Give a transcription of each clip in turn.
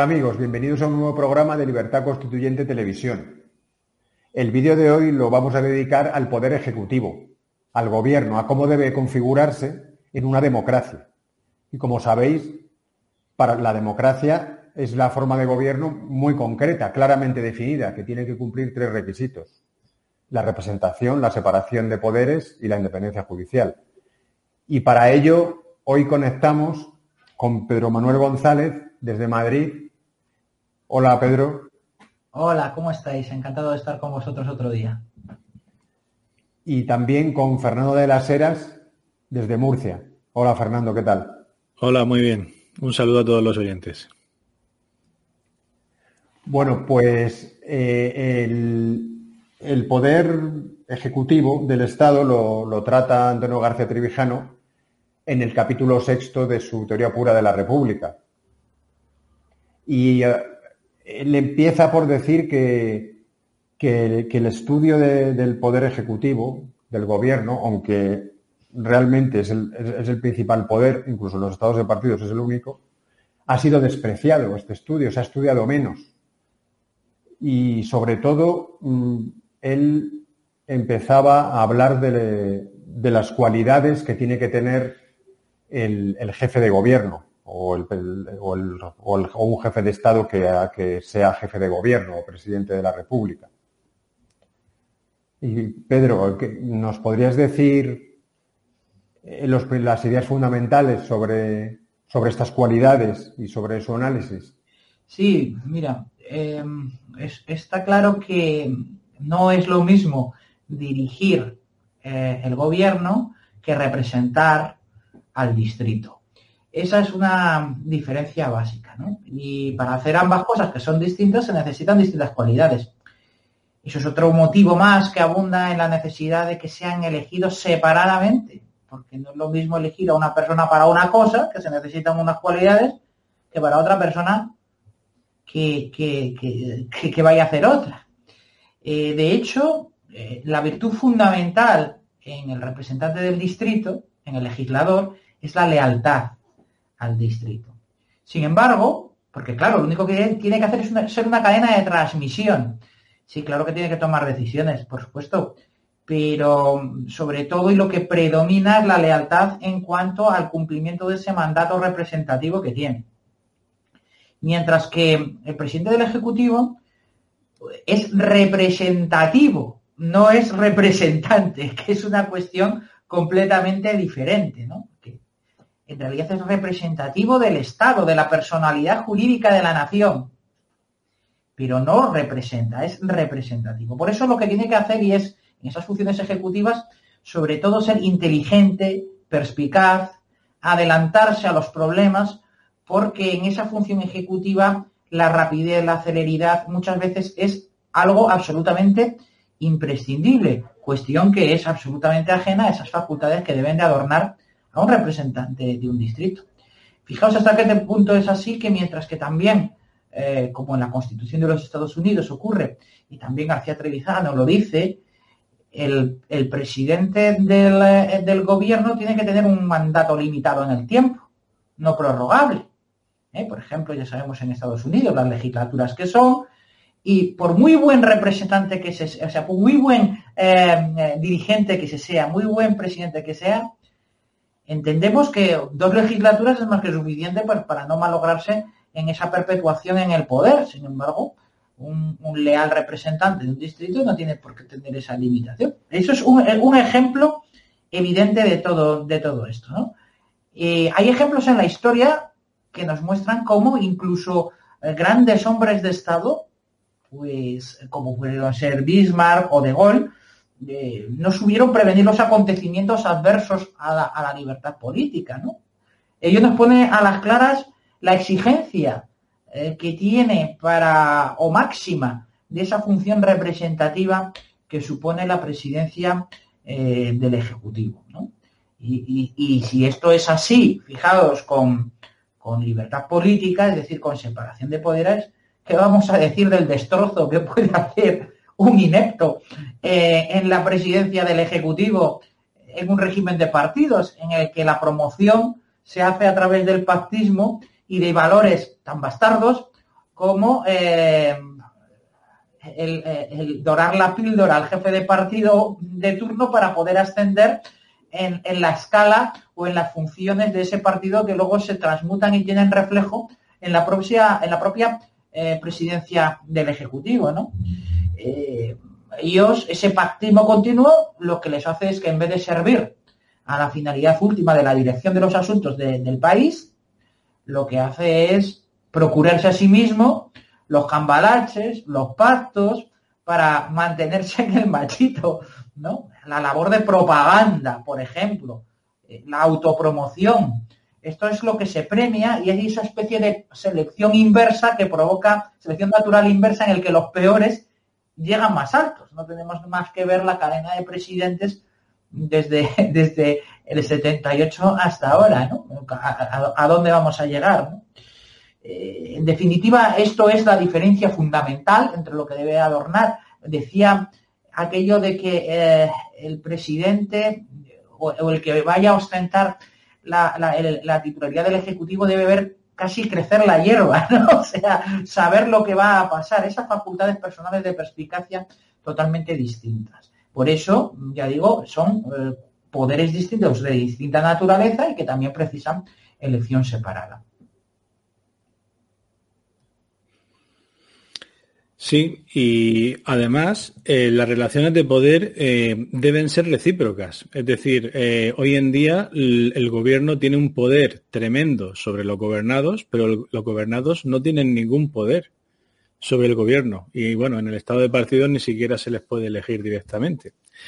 Hola amigos, bienvenidos a un nuevo programa de Libertad Constituyente Televisión. El vídeo de hoy lo vamos a dedicar al Poder Ejecutivo, al Gobierno, a cómo debe configurarse en una democracia. Y como sabéis, para la democracia es la forma de gobierno muy concreta, claramente definida, que tiene que cumplir 3 requisitos: la representación, la separación de poderes y la independencia judicial. Y para ello, hoy conectamos con Pedro Manuel González, desde Madrid. Hola, Pedro. Hola, ¿cómo estáis? Encantado de estar con vosotros otro día. Y también con Fernando de las Heras, desde Murcia. Hola, Fernando, ¿qué tal? Hola, muy bien. Un saludo a todos los oyentes. Bueno, pues el poder ejecutivo del Estado lo trata Antonio García Trevijano en el capítulo 6 de su Teoría Pura de la República. Y él empieza por decir que el estudio del poder ejecutivo, del gobierno, aunque realmente es el principal poder, incluso en los estados de partidos es el único, ha sido despreciado este estudio, se ha estudiado menos. Y sobre todo, él empezaba a hablar de las cualidades que tiene que tener el jefe de gobierno o un jefe de Estado que sea jefe de gobierno o presidente de la República. Y Pedro, ¿nos podrías decir las ideas fundamentales sobre estas cualidades y sobre su análisis? Sí, mira, está claro que no es lo mismo dirigir el gobierno que representar al distrito. Esa es una diferencia básica, ¿no? Y para hacer ambas cosas, que son distintas, se necesitan distintas cualidades. Eso es otro motivo más que abunda en la necesidad de que sean elegidos separadamente, porque no es lo mismo elegir a una persona para una cosa, que se necesitan unas cualidades, que para otra persona que vaya a hacer otra. De hecho, la virtud fundamental en el representante del distrito, en el legislador, es la lealtad al distrito. Sin embargo, porque claro, lo único que tiene que hacer es ser una cadena de transmisión. Sí, claro que tiene que tomar decisiones, por supuesto, pero sobre todo y lo que predomina es la lealtad en cuanto al cumplimiento de ese mandato representativo que tiene. Mientras que el presidente del Ejecutivo es representativo, no es representante, que es una cuestión completamente diferente, ¿no? Que en realidad es representativo del Estado, de la personalidad jurídica de la nación, pero no representa, es representativo. Por eso lo que tiene que hacer, y es en esas funciones ejecutivas, sobre todo ser inteligente, perspicaz, adelantarse a los problemas, porque en esa función ejecutiva la rapidez, la celeridad muchas veces es algo absolutamente imprescindible, cuestión que es absolutamente ajena a esas facultades que deben de adornar a un representante de un distrito. Fijaos hasta qué punto es así, que mientras que también, como en la Constitución de los Estados Unidos ocurre, y también García Trevijano lo dice, el presidente del gobierno tiene que tener un mandato limitado en el tiempo, no prorrogable. Por ejemplo, ya sabemos en Estados Unidos las legislaturas que son, y por muy buen representante que sea, o sea, por muy buen dirigente que se sea, muy buen presidente que sea, entendemos que 2 legislaturas es más que suficiente para no malograrse en esa perpetuación en el poder. Sin embargo, un leal representante de un distrito no tiene por qué tener esa limitación. Eso es un ejemplo evidente de todo esto, ¿no? Hay ejemplos en la historia que nos muestran cómo incluso grandes hombres de Estado, pues como pudieron ser Bismarck o De Gaulle, no supieron prevenir los acontecimientos adversos a la libertad política, ¿no? Ello nos pone a las claras la exigencia que tiene o máxima de esa función representativa que supone la presidencia del Ejecutivo, ¿no? Y si esto es así, fijaos, con libertad política, es decir, con separación de poderes, ¿qué vamos a decir del destrozo que puede hacer un inepto en la presidencia del Ejecutivo en un régimen de partidos en el que la promoción se hace a través del pactismo y de valores tan bastardos como el dorar la píldora al jefe de partido de turno para poder ascender en la escala o en las funciones de ese partido, que luego se transmutan y tienen reflejo en la propia presidencia del Ejecutivo, ¿no? Ellos, ese pactismo continuo, lo que les hace es que en vez de servir a la finalidad última de la dirección de los asuntos del país, lo que hace es procurarse a sí mismo los cambalaches, los pactos, para mantenerse en el machito, ¿no? La labor de propaganda, por ejemplo, la autopromoción. Esto es lo que se premia y hay esa especie de selección inversa que provoca, selección natural inversa, en el que los peores llegan más altos. No tenemos más que ver la cadena de presidentes desde el 78 hasta ahora, ¿no? ¿A dónde vamos a llegar, ¿no? En definitiva, esto es la diferencia fundamental entre lo que debe adornar. Decía aquello de que el presidente o el que vaya a ostentar la titularidad del Ejecutivo debe ver casi crecer la hierba, ¿no? O sea, saber lo que va a pasar. Esas facultades personales de perspicacia totalmente distintas. Por eso, ya digo, son poderes distintos de distinta naturaleza y que también precisan elección separada. Sí, y además las relaciones de poder deben ser recíprocas. Es decir, hoy en día el gobierno tiene un poder tremendo sobre los gobernados, pero los gobernados no tienen ningún poder sobre el gobierno. Y bueno, en el estado de partidos ni siquiera se les puede elegir directamente.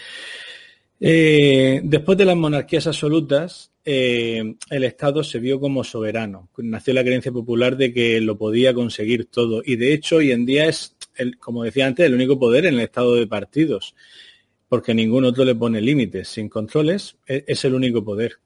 Después de las monarquías absolutas, el Estado se vio como soberano. Nació la creencia popular de que lo podía conseguir todo. Y de hecho, hoy en día es, como decía antes, el único poder en el estado de partidos, porque ningún otro le pone límites. Sin controles, es el único poder.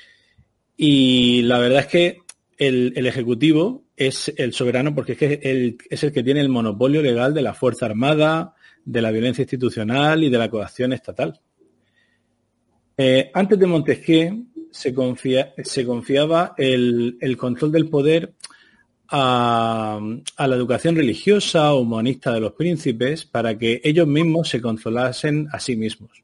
Y la verdad es que el Ejecutivo es el soberano porque es el que tiene el monopolio legal de la Fuerza Armada, de la violencia institucional y de la coacción estatal. Antes de Montesquieu se confiaba el control del poder a la educación religiosa o humanista de los príncipes para que ellos mismos se controlasen a sí mismos.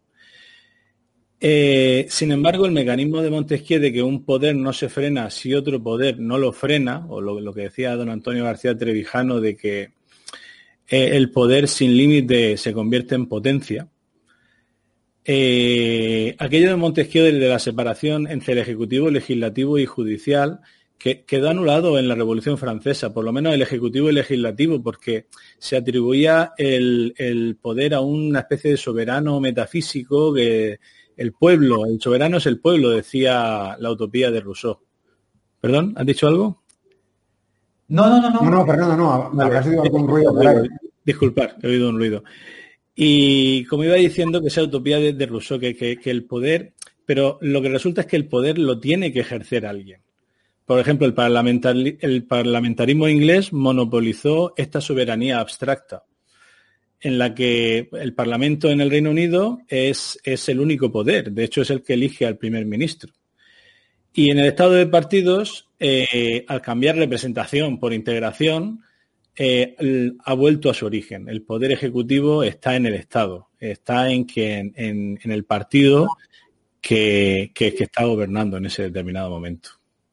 Sin embargo, el mecanismo de Montesquieu de que un poder no se frena si otro poder no lo frena, o lo que decía don Antonio García Trevijano de que el poder sin límite se convierte en potencia, aquello de Montesquieu de la separación entre el Ejecutivo, Legislativo y Judicial quedó anulado en la Revolución Francesa, por lo menos el Ejecutivo y Legislativo, porque se atribuía el poder a una especie de soberano metafísico que el soberano es el pueblo, decía la utopía de Rousseau. ¿Perdón? ¿Has dicho algo? No, Fernando, no. Vale. Has oído algún ruido por ahí. Disculpar, he oído un ruido. Y como iba diciendo, que esa utopía de Rousseau, que el poder, pero lo que resulta es que el poder lo tiene que ejercer alguien. Por ejemplo, el parlamentarismo inglés monopolizó esta soberanía abstracta, en la que el Parlamento en el Reino Unido es el único poder, de hecho es el que elige al primer ministro. Y en el estado de partidos, al cambiar representación por integración, ha vuelto a su origen. El poder ejecutivo está en el Estado, está en el partido que está gobernando en ese determinado momento.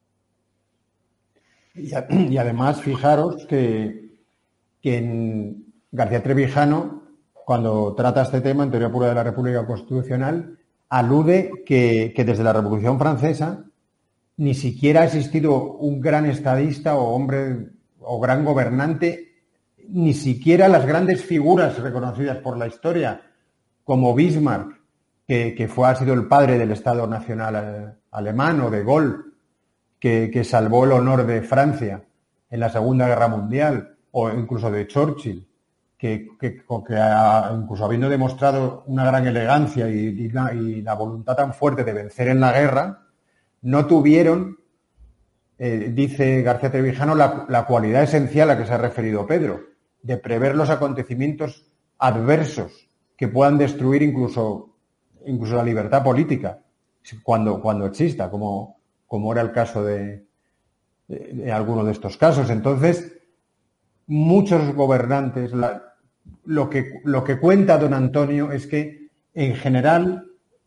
Y además, fijaros que en García Trevijano, cuando trata este tema en Teoría Pura de la República Constitucional, alude que desde la Revolución Francesa ni siquiera ha existido un gran estadista o hombre o gran gobernante, ni siquiera las grandes figuras reconocidas por la historia, como Bismarck, que ha sido el padre del Estado Nacional alemán, o de Gaulle, que salvó el honor de Francia en la Segunda Guerra Mundial, o incluso de Churchill, que incluso habiendo demostrado una gran elegancia y la voluntad tan fuerte de vencer en la guerra, no tuvieron, dice García Trevijano, la cualidad esencial a que se ha referido Pedro, de prever los acontecimientos adversos que puedan destruir incluso la libertad política cuando exista, como era el caso de alguno de estos casos. Entonces, muchos gobernantes, lo que cuenta don Antonio es que, en general,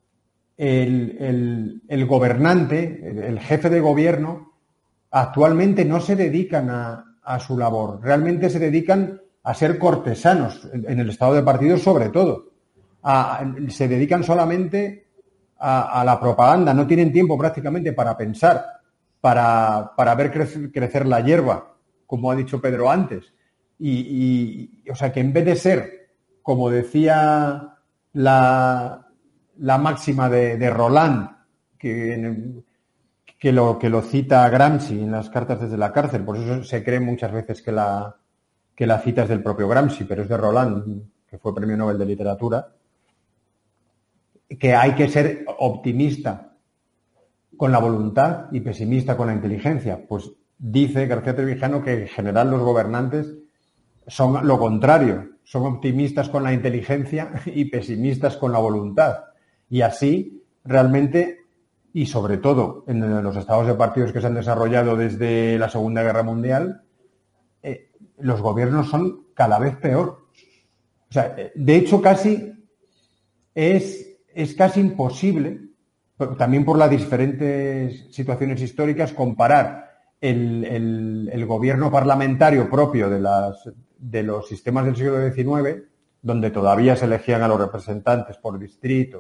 el gobernante, el jefe de gobierno, actualmente no se dedican a su labor. Realmente se dedican a ser cortesanos, en el estado de partido sobre todo. Se dedican solamente a la propaganda. No tienen tiempo prácticamente para pensar, para ver crecer la hierba, como ha dicho Pedro antes. O sea, que en vez de ser, como decía la máxima de Roland, que lo cita Gramsci en las cartas desde la cárcel, por eso se cree muchas veces que la cita es del propio Gramsci, pero es de Roland, que fue Premio Nobel de Literatura, que hay que ser optimista con la voluntad y pesimista con la inteligencia. Pues dice García Trevijano que en general los gobernantes son lo contrario, son optimistas con la inteligencia y pesimistas con la voluntad. Y así, realmente, y sobre todo en los estados de partidos que se han desarrollado desde la Segunda Guerra Mundial, los gobiernos son cada vez peor. O sea, de hecho, es casi imposible, también por las diferentes situaciones históricas, comparar el gobierno parlamentario propio de los sistemas del siglo XIX, donde todavía se elegían a los representantes por distrito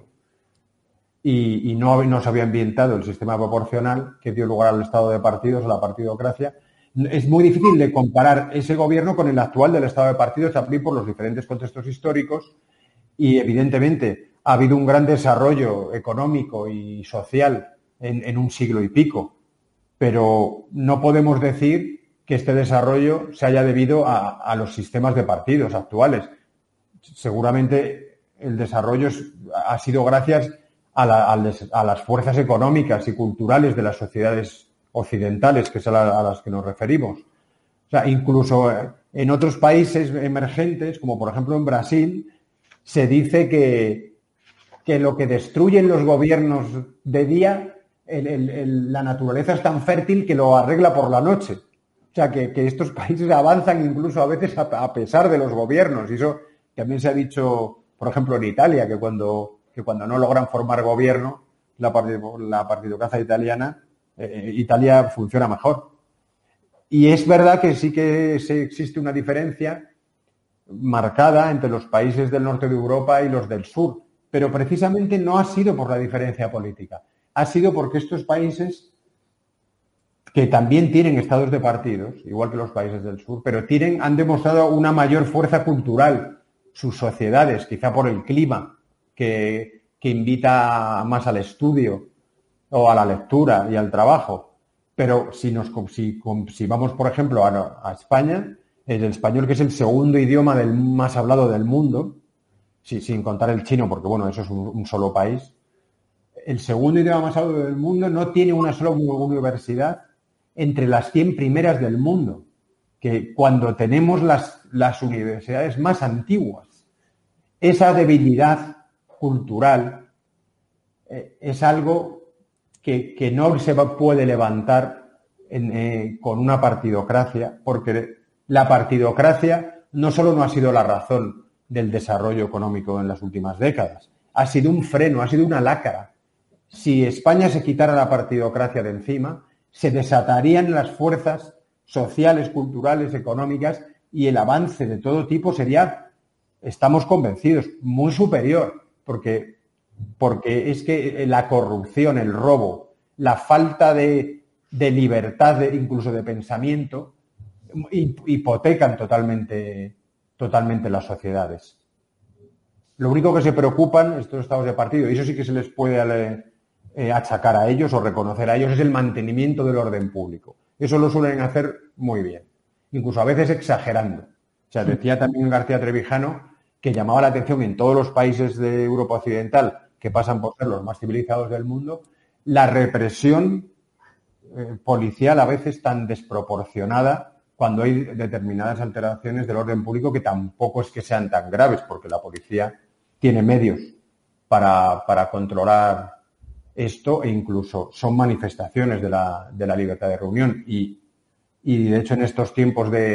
y no se había inventado el sistema proporcional que dio lugar al estado de partidos, a la partidocracia. Es muy difícil de comparar ese gobierno con el actual del estado de partidos, también por los diferentes contextos históricos, y evidentemente ha habido un gran desarrollo económico y social en un siglo y pico, pero no podemos decir que este desarrollo se haya debido a los sistemas de partidos actuales. Seguramente el desarrollo ha sido gracias a las fuerzas económicas y culturales de las sociedades occidentales, que es a las que nos referimos. O sea, incluso en otros países emergentes, como por ejemplo en Brasil, se dice que lo que destruyen los gobiernos de día, la naturaleza es tan fértil que lo arregla por la noche. O sea, que estos países avanzan incluso a veces a pesar de los gobiernos. Y eso también se ha dicho, por ejemplo, en Italia, que cuando no logran formar gobierno, la partidocracia italiana, Italia funciona mejor. Y es verdad que sí que existe una diferencia marcada entre los países del norte de Europa y los del sur, pero precisamente no ha sido por la diferencia política, ha sido porque estos países, que también tienen estados de partidos, igual que los países del sur, pero han demostrado una mayor fuerza cultural, sus sociedades, quizá por el clima, que invita más al estudio o a la lectura y al trabajo. Pero si vamos, por ejemplo, a España, el español, que es el segundo idioma más hablado del mundo, sin contar el chino, porque bueno, eso es un solo país, el segundo idioma más hablado del mundo no tiene una sola universidad entre las 100 primeras del mundo, que cuando tenemos las universidades más antiguas, esa debilidad cultural es algo que no se puede levantar con una partidocracia, porque la partidocracia no solo no ha sido la razón del desarrollo económico en las últimas décadas, ha sido un freno, ha sido una lacra. Si España se quitara la partidocracia de encima, se desatarían las fuerzas sociales, culturales, económicas, y el avance de todo tipo sería, estamos convencidos, muy superior, porque es que la corrupción, el robo, la falta de libertad, incluso de pensamiento, hipotecan totalmente las sociedades. Lo único que se preocupan estos estados de partido, y eso sí que se les puede achacar a ellos o reconocer a ellos, es el mantenimiento del orden público. Eso lo suelen hacer muy bien, incluso a veces exagerando. O sea, decía también García Trevijano que llamaba la atención en todos los países de Europa Occidental, que pasan por ser los más civilizados del mundo, la represión policial a veces tan desproporcionada cuando hay determinadas alteraciones del orden público, que tampoco es que sean tan graves, porque la policía tiene medios para controlar esto, e incluso son manifestaciones de la libertad de reunión. Y de hecho, en estos tiempos de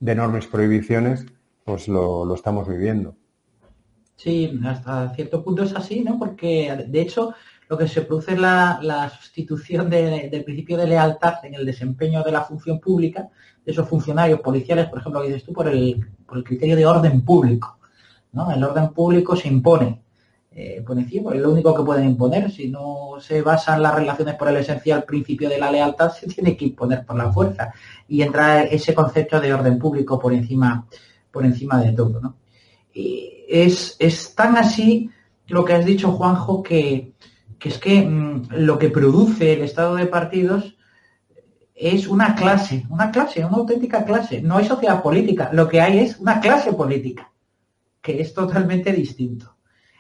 de enormes prohibiciones, pues lo estamos viviendo. Sí, hasta cierto punto es así, ¿no? Porque, de hecho, lo que se produce es la sustitución del principio de lealtad en el desempeño de la función pública, de esos funcionarios policiales, por ejemplo, que dices tú, por el criterio de orden público, ¿no? El orden público se impone por encima, es lo único que pueden imponer. Si no se basan las relaciones por el esencial principio de la lealtad, se tiene que imponer por la fuerza. Y entra ese concepto de orden público por encima de todo, ¿no? Y es tan así lo que has dicho, Juanjo, que es que lo que produce el estado de partidos es una auténtica clase. No hay sociedad política, lo que hay es una clase política, que es totalmente distinto.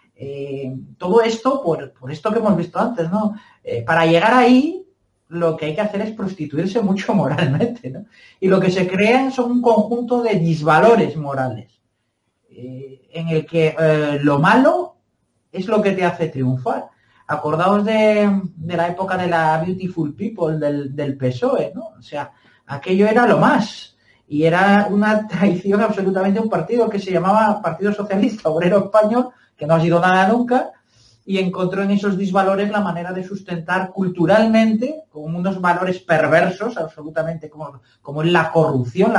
Todo esto por esto que hemos visto antes, ¿no? Para llegar ahí, lo que hay que hacer es prostituirse mucho moralmente, ¿no? Y lo que se crean son un conjunto de disvalores morales, en el que lo malo es lo que te hace triunfar. Acordaos de la época de la Beautiful People del PSOE, ¿no? O sea, aquello era lo más. Y era una traición absolutamente a un partido que se llamaba Partido Socialista Obrero Español, que no ha sido nada nunca, y encontró en esos disvalores la manera de sustentar culturalmente, con unos valores perversos, absolutamente, como es la corrupción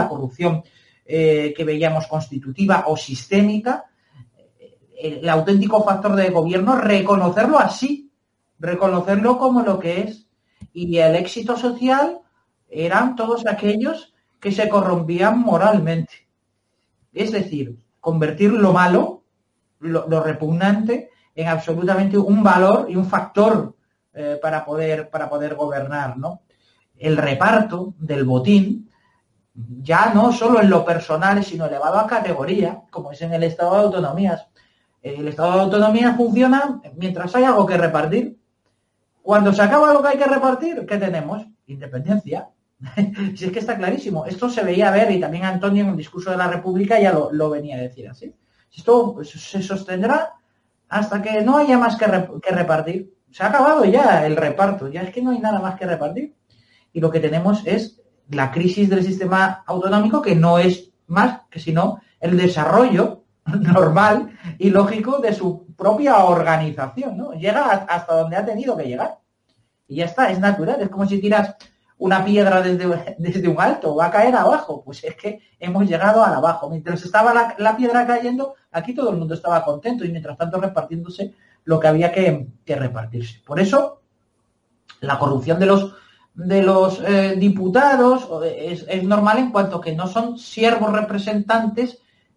que veíamos constitutiva o sistémica. El auténtico factor de gobierno, reconocerlo así, reconocerlo como lo que es. Y el éxito social eran todos aquellos que se corrompían moralmente. Es decir, convertir lo malo, lo repugnante, en absolutamente un valor y un factor para poder gobernar, ¿no? El reparto del botín, ya no solo en lo personal, sino elevado a categoría, como es en el Estado de Autonomías. El Estado de Autonomía funciona mientras hay algo que repartir. Cuando se acaba lo que hay que repartir, ¿qué tenemos? Independencia. Si es que está clarísimo. Esto se veía ver, y también Antonio en el discurso de la República ya lo venía a decir así. Esto se sostendrá hasta que no haya más que repartir. Se ha acabado ya el reparto, ya es que no hay nada más que repartir. Y lo que tenemos es la crisis del sistema autonómico, que no es más que sino el desarrollo normal y lógico de su propia organización, ¿no? Llega hasta donde ha tenido que llegar. Y ya está, es natural. Es como si tiras una piedra desde un alto, va a caer abajo. Pues es que hemos llegado al abajo. Mientras estaba la piedra cayendo, aquí todo el mundo estaba contento y mientras tanto repartiéndose lo que había que repartirse. Por eso, la corrupción de los diputados es normal en cuanto que no son siervos representantes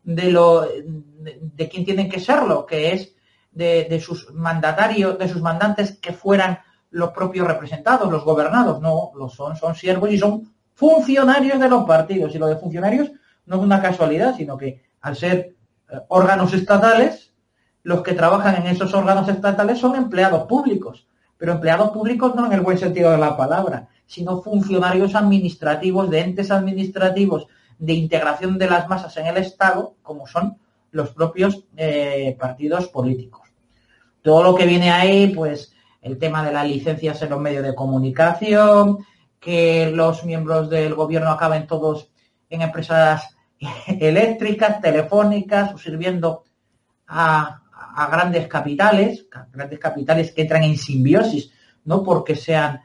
de quien tienen que serlo, que es de sus mandatarios, de sus mandantes que fueran los propios representados, los gobernados. No, son siervos y son funcionarios de los partidos. Y lo de funcionarios no es una casualidad, sino que al ser órganos estatales, los que trabajan en esos órganos estatales son empleados públicos. Pero empleados públicos no en el buen sentido de la palabra, sino funcionarios administrativos, de entes administrativos, de integración de las masas en el Estado, como son los propios partidos políticos. Todo lo que viene ahí, pues el tema de las licencias en los medios de comunicación, que los miembros del gobierno acaben todos en empresas eléctricas, telefónicas, o sirviendo a grandes capitales que entran en simbiosis, no porque sean,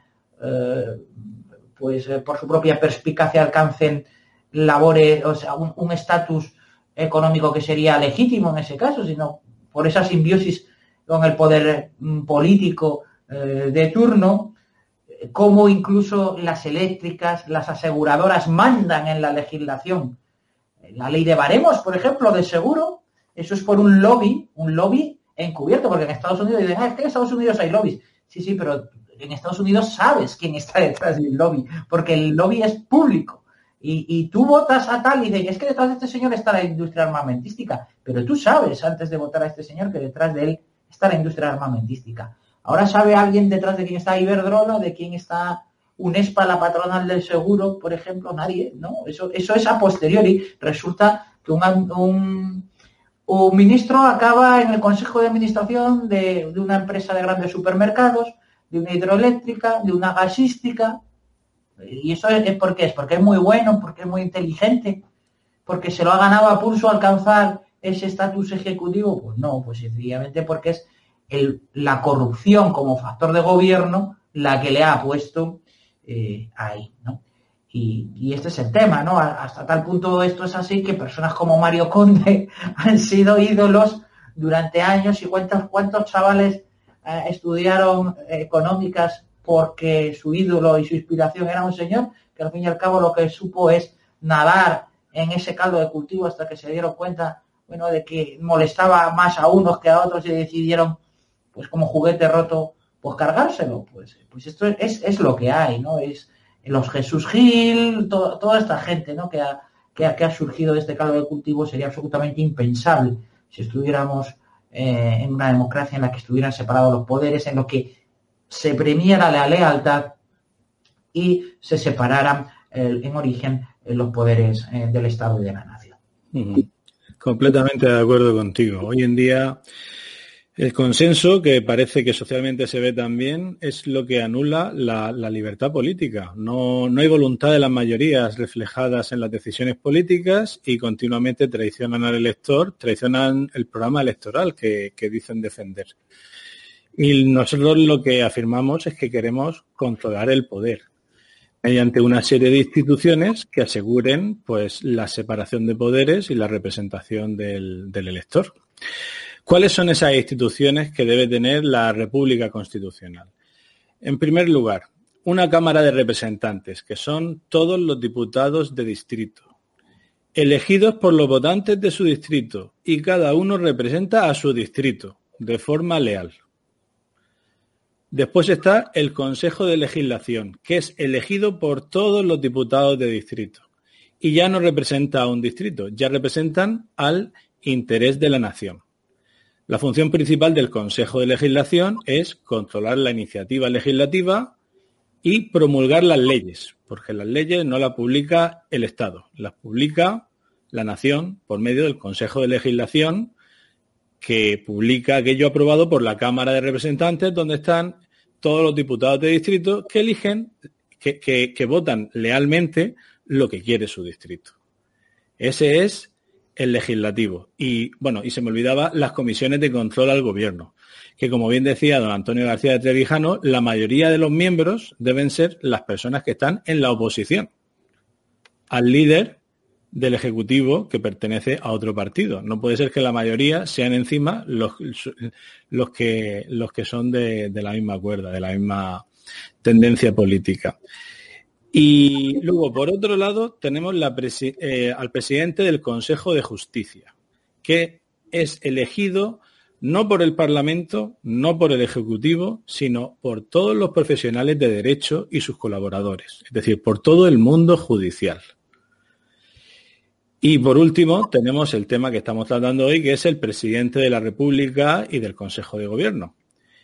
por su propia perspicacia alcancen labores, o sea, un estatus económico que sería legítimo en ese caso, sino por esa simbiosis con el poder político de turno, como incluso las eléctricas, las aseguradoras mandan en la legislación. La ley de baremos, por ejemplo, de seguro, eso es por un lobby encubierto, porque en Estados Unidos dicen, es que en Estados Unidos hay lobbies. Sí, pero en Estados Unidos sabes quién está detrás del lobby, porque el lobby es público. Y tú votas a tal y dices, es que detrás de este señor está la industria armamentística, pero tú sabes antes de votar a este señor que detrás de él está la industria armamentística. Ahora sabe alguien detrás de quién está Iberdrola, de quién está Unespa, la patronal del seguro, por ejemplo, nadie, ¿no? Eso es a posteriori. Resulta que un ministro acaba en el consejo de administración de una empresa de grandes supermercados, de una hidroeléctrica, de una gasística. ¿Y eso es por qué? ¿Es porque es muy bueno, porque es muy inteligente? porque se lo ha ganado a pulso alcanzar ese estatus ejecutivo? Pues no, pues sencillamente porque es la corrupción como factor de gobierno la que le ha puesto ahí, ¿no? Y este es el tema, ¿no? Hasta tal punto esto es así que personas como Mario Conde han sido ídolos durante años, y cuántos chavales estudiaron económicas porque su ídolo y su inspiración era un señor que al fin y al cabo lo que supo es nadar en ese caldo de cultivo hasta que se dieron cuenta, bueno, de que molestaba más a unos que a otros y decidieron, pues como juguete roto, pues cargárselo. Pues esto es lo que hay, ¿no? Es los Jesús Gil, toda esta gente, ¿no? que ha surgido de este caldo de cultivo. Sería absolutamente impensable si estuviéramos en una democracia en la que estuvieran separados los poderes, en lo que se premiara la lealtad y se separaran en origen los poderes del Estado y de la nación. Completamente de acuerdo contigo. Hoy en día el consenso, que parece que socialmente se ve también, es lo que anula la libertad política. No hay voluntad de las mayorías reflejadas en las decisiones políticas y continuamente traicionan al elector, traicionan el programa electoral que dicen defender. Y nosotros lo que afirmamos es que queremos controlar el poder mediante una serie de instituciones que aseguren, pues, la separación de poderes y la representación del elector. ¿Cuáles son esas instituciones que debe tener la República Constitucional? En primer lugar, una Cámara de Representantes, que son todos los diputados de distrito, elegidos por los votantes de su distrito, y cada uno representa a su distrito de forma leal. Después está el Consejo de Legislación, que es elegido por todos los diputados de distrito. Y ya no representa a un distrito, ya representan al interés de la nación. La función principal del Consejo de Legislación es controlar la iniciativa legislativa y promulgar las leyes, porque las leyes no las publica el Estado, las publica la nación por medio del Consejo de Legislación, que publica aquello aprobado por la Cámara de Representantes, donde están todos los diputados de distrito que eligen, que votan lealmente lo que quiere su distrito. Ese es el legislativo. Y bueno, y se me olvidaba las comisiones de control al gobierno, que como bien decía don Antonio García de Trevijano, la mayoría de los miembros deben ser las personas que están en la oposición al líder del Ejecutivo que pertenece a otro partido. No puede ser que la mayoría sean encima los que son de la misma cuerda, de la misma tendencia política. Y luego, por otro lado, tenemos al presidente del Consejo de Justicia, que es elegido no por el Parlamento, no por el Ejecutivo, sino por todos los profesionales de derecho y sus colaboradores, es decir, por todo el mundo judicial. Y por último, tenemos el tema que estamos tratando hoy, que es el presidente de la República y del Consejo de Gobierno.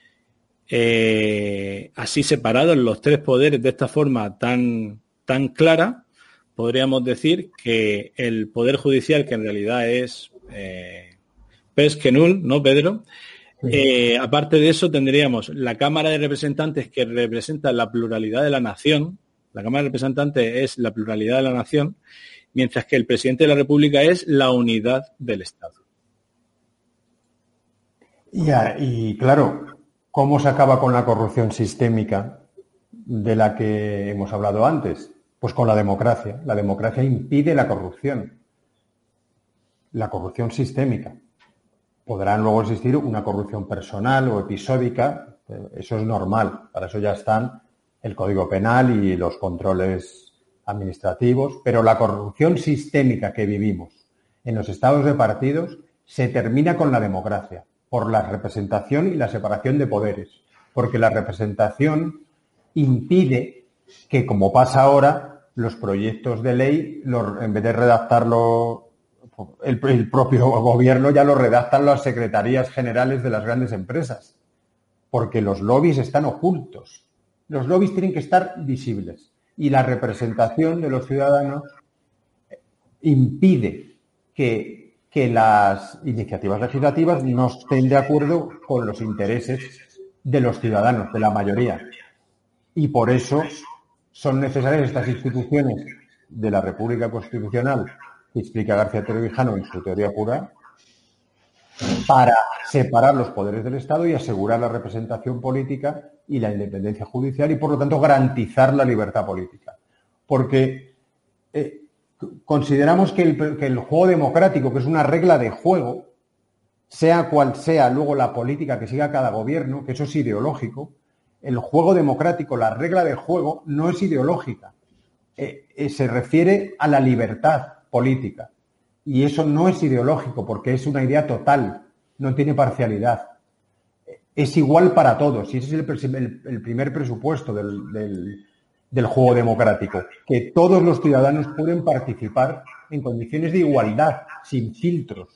Así separados los tres poderes de esta forma tan clara, podríamos decir que el Poder Judicial, que en realidad es pes que nul, ¿no, Pedro? Aparte de eso, tendríamos la Cámara de Representantes, que representa la pluralidad de la nación. La Cámara de Representantes es la pluralidad de la nación, mientras que el presidente de la República es la unidad del Estado. Y claro, ¿cómo se acaba con la corrupción sistémica de la que hemos hablado antes? Pues con la democracia. La democracia impide la corrupción sistémica. Podrán luego existir una corrupción personal o episódica, eso es normal, para eso ya están el Código Penal y los controles administrativos, pero la corrupción sistémica que vivimos en los estados de partidos se termina con la democracia, por la representación y la separación de poderes, porque la representación impide que, como pasa ahora, los proyectos de ley, en vez de redactarlo el propio gobierno, ya lo redactan las secretarías generales de las grandes empresas, porque los lobbies están ocultos. Los lobbies tienen que estar visibles. Y la representación de los ciudadanos impide que las iniciativas legislativas no estén de acuerdo con los intereses de los ciudadanos, de la mayoría. Y por eso son necesarias estas instituciones de la República Constitucional que explica García Trevijano en su teoría pura, para separar los poderes del Estado y asegurar la representación política y la independencia judicial y, por lo tanto, garantizar la libertad política. Porque consideramos que el juego democrático, que es una regla de juego, sea cual sea luego la política que siga cada gobierno, que eso es ideológico, el juego democrático, la regla de juego, no es ideológica. Se refiere a la libertad política. Y eso no es ideológico porque es una idea total, no tiene parcialidad. Es igual para todos y ese es el primer presupuesto del juego democrático, que todos los ciudadanos pueden participar en condiciones de igualdad, sin filtros,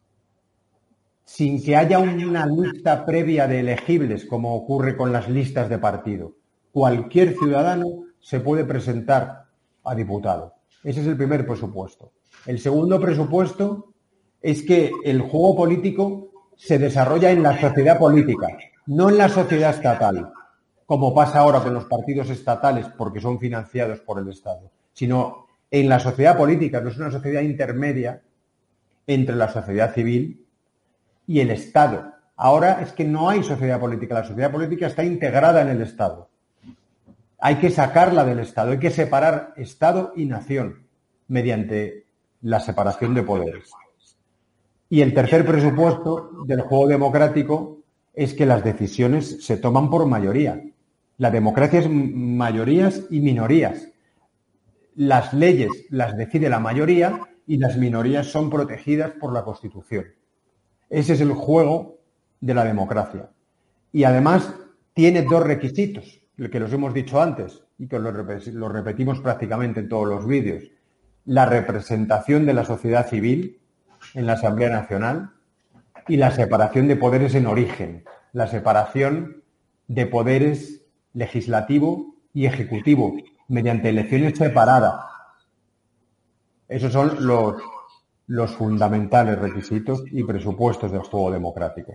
sin que haya una lista previa de elegibles como ocurre con las listas de partido. Cualquier ciudadano se puede presentar a diputado. Ese es el primer presupuesto. El segundo presupuesto es que el juego político se desarrolla en la sociedad política, no en la sociedad estatal, como pasa ahora con los partidos estatales porque son financiados por el Estado, sino en la sociedad política, que es una sociedad intermedia entre la sociedad civil y el Estado. Ahora es que no hay sociedad política, la sociedad política está integrada en el Estado. Hay que sacarla del Estado, hay que separar Estado y nación mediante la separación de poderes. Y el tercer presupuesto del juego democrático es que las decisiones se toman por mayoría. La democracia es mayorías y minorías. Las leyes las decide la mayoría y las minorías son protegidas por la Constitución. Ese es el juego de la democracia. Y además tiene dos requisitos, que los hemos dicho antes y que los repetimos prácticamente en todos los vídeos. La representación de la sociedad civil en la Asamblea Nacional y la separación de poderes en origen, la separación de poderes legislativo y ejecutivo mediante elecciones separadas. Esos son los fundamentales requisitos y presupuestos del juego democrático.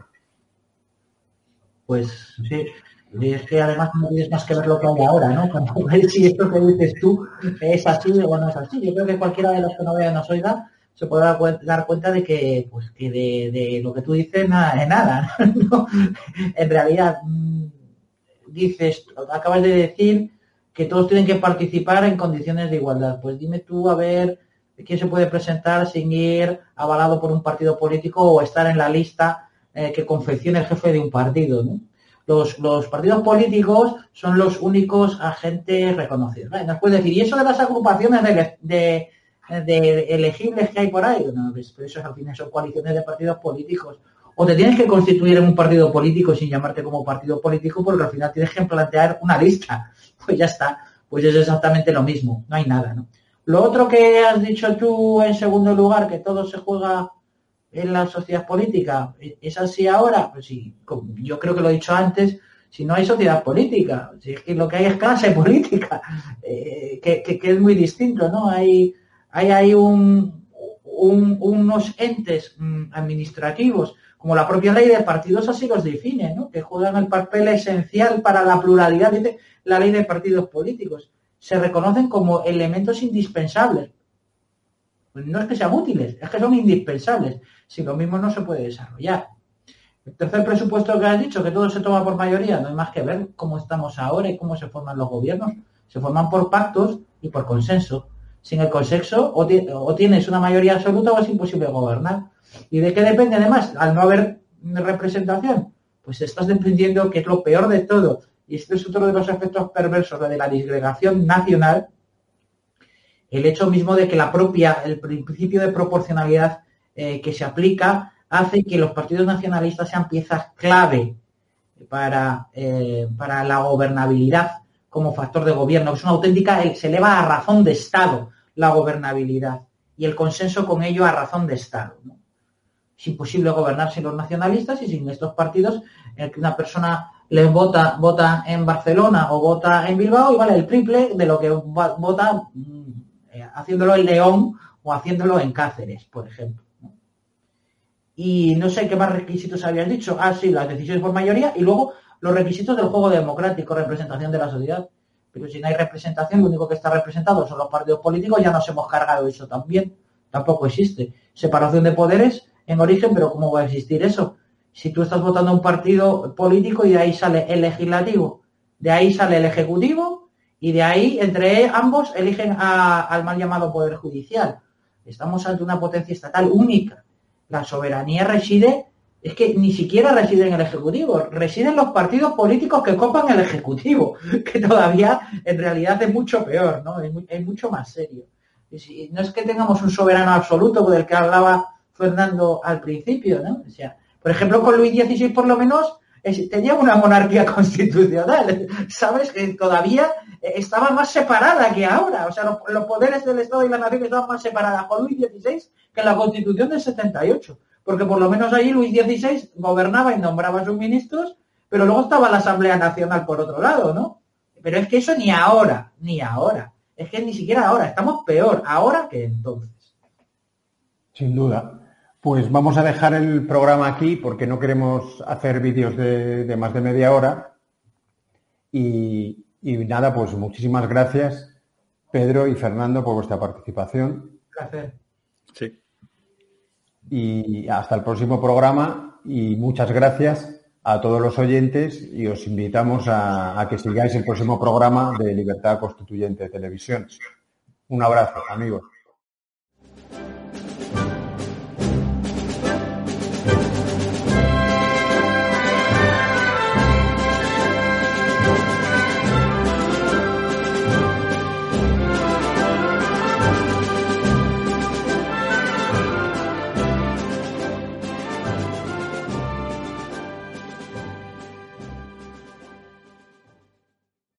Pues sí. Y es que además no tienes más que ver lo que hay ahora, ¿no? Para ver si esto que dices tú es así o no es así. Yo creo que cualquiera de los que no vea nos oiga se podrá dar cuenta de que, pues, que de lo que tú dices nada, ¿no? En realidad, dices, acabas de decir que todos tienen que participar en condiciones de igualdad. Pues dime tú, a ver, quién se puede presentar sin ir avalado por un partido político o estar en la lista que confeccione el jefe de un partido, ¿no? Los partidos políticos son los únicos agentes reconocidos. Nos puede decir, ¿y eso de las agrupaciones de elegibles que hay por ahí? No, pues eso al final son coaliciones de partidos políticos. O te tienes que constituir en un partido político sin llamarte como partido político porque al final tienes que plantear una lista. Pues ya está. Pues es exactamente lo mismo. No hay nada, ¿no? Lo otro que has dicho tú en segundo lugar, que todo se juega en la sociedad política, ¿es así ahora? Pues sí, yo creo que lo he dicho antes, si no hay sociedad política, si es que lo que hay es clase política, que es muy distinto, ¿no? Hay unos entes administrativos, como la propia ley de partidos así los define, ¿no? Que juegan el papel esencial para la pluralidad, dice la ley de partidos políticos. Se reconocen como elementos indispensables. Pues no es que sean útiles, es que son indispensables. Si lo mismo no se puede desarrollar. El tercer presupuesto que has dicho, que todo se toma por mayoría, no hay más que ver cómo estamos ahora y cómo se forman los gobiernos. Se forman por pactos y por consenso. Sin el consenso, o tienes una mayoría absoluta o es imposible gobernar. ¿Y de qué depende además? Al no haber representación, pues estás dependiendo, que es lo peor de todo, y este es otro de los efectos perversos de la disgregación nacional, el hecho mismo de que el principio de proporcionalidad que se aplica hace que los partidos nacionalistas sean piezas clave para la gobernabilidad como factor de gobierno. Es una auténtica, se eleva a razón de Estado la gobernabilidad y el consenso con ello a razón de Estado, ¿no? Es imposible gobernar sin los nacionalistas y sin estos partidos en el que una persona les vota en Barcelona o vota en Bilbao y vale el triple de lo que vota haciéndolo en León o haciéndolo en Cáceres, por ejemplo, ¿no? Y no sé qué más requisitos habías dicho. Sí, las decisiones por mayoría y luego los requisitos del juego democrático, representación de la sociedad. Pero si no hay representación, lo único que está representado son los partidos políticos, ya nos hemos cargado eso también. tampoco existe. Separación de poderes en origen, pero ¿cómo va a existir eso? Si tú estás votando a un partido político y de ahí sale el legislativo, de ahí sale el ejecutivo y de ahí, entre ambos, eligen al mal llamado poder judicial. Estamos ante una potencia estatal única. La soberanía reside, es que ni siquiera reside en el Ejecutivo, reside en los partidos políticos que copan el Ejecutivo, que todavía en realidad es mucho peor, ¿no? Es mucho más serio. No es que tengamos un soberano absoluto del que hablaba Fernando al principio, ¿no? O sea, por ejemplo, con Luis XVI por lo menos tenía una monarquía constitucional, ¿sabes? Que todavía estaba más separada que ahora. O sea, los poderes del Estado y la nación estaban más separadas con Luis XVI que en la Constitución del 78. Porque por lo menos allí Luis XVI gobernaba y nombraba a sus ministros, pero luego estaba la Asamblea Nacional por otro lado, ¿no? Pero es que eso ni ahora. Es que ni siquiera ahora. Estamos peor ahora que entonces. Sin duda. Pues vamos a dejar el programa aquí porque no queremos hacer vídeos de más de media hora. Y nada, pues muchísimas gracias, Pedro y Fernando, por vuestra participación. Un placer. Sí. Y hasta el próximo programa y muchas gracias a todos los oyentes y os invitamos a que sigáis el próximo programa de Libertad Constituyente de Televisión. Un abrazo, amigos.